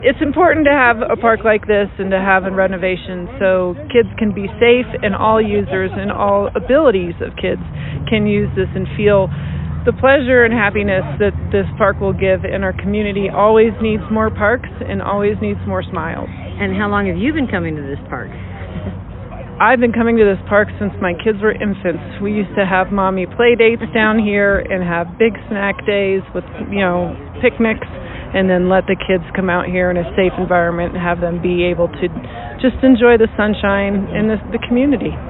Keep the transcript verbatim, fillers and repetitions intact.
It's important to have a park like this and to have a renovation so kids can be safe, and all users and all abilities of kids can use this and feel the pleasure and happiness that this park will give. And our community always needs more parks and always needs more smiles. And how long have you been coming to this park? I've been coming to this park since my kids were infants. We used to have mommy play dates down here and have big snack days with, you know, picnics, and then let the kids come out here in a safe environment and have them be able to just enjoy the sunshine and the, the community.